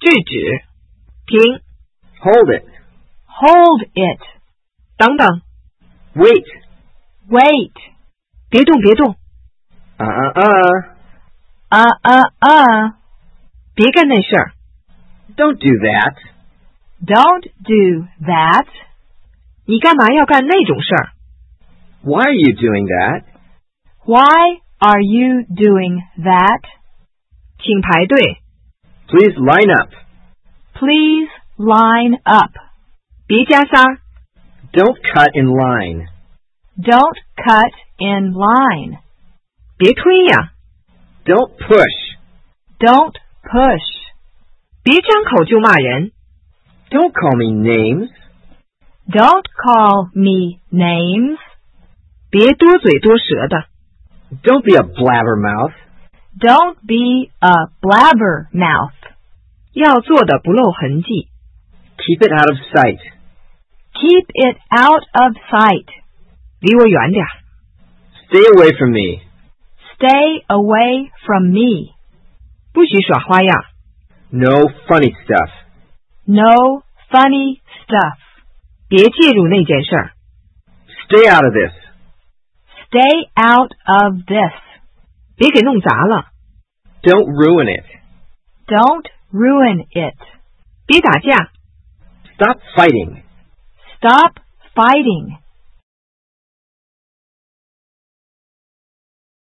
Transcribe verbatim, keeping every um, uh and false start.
止，停。 Hold it. Hold it. 等等。 Wait. Wait. 别动别动。 Uh-uh-uh. Uh-uh-uh. 别干那事儿。 Don't do that. Don't do that. 你干嘛要干那种事儿？ Why are you doing that? Why are you doing that? 请排队。 Please line up. Please line up. 别加塞儿。 Don't cut in line. Don't cut in line. 别推呀。 Don't push. Don't push. 别张口就骂人。 Don't call me names. Don't call me names. 别多嘴多舌的。 Don't be a blabbermouth. Don't be a blabbermouth. 要做的不露痕迹。 Keep it out of sight. Keep it out of sight. 离我远点。 Stay away from me. Stay away from me. 不许耍花样。 No funny stuff. No funny stuff. 别介入那件事儿。 Stay out of this. Stay out of this. 别给弄砸了。 Don't ruin it. Don't ruin it. 别打架。 Stop fighting. Stop fighting.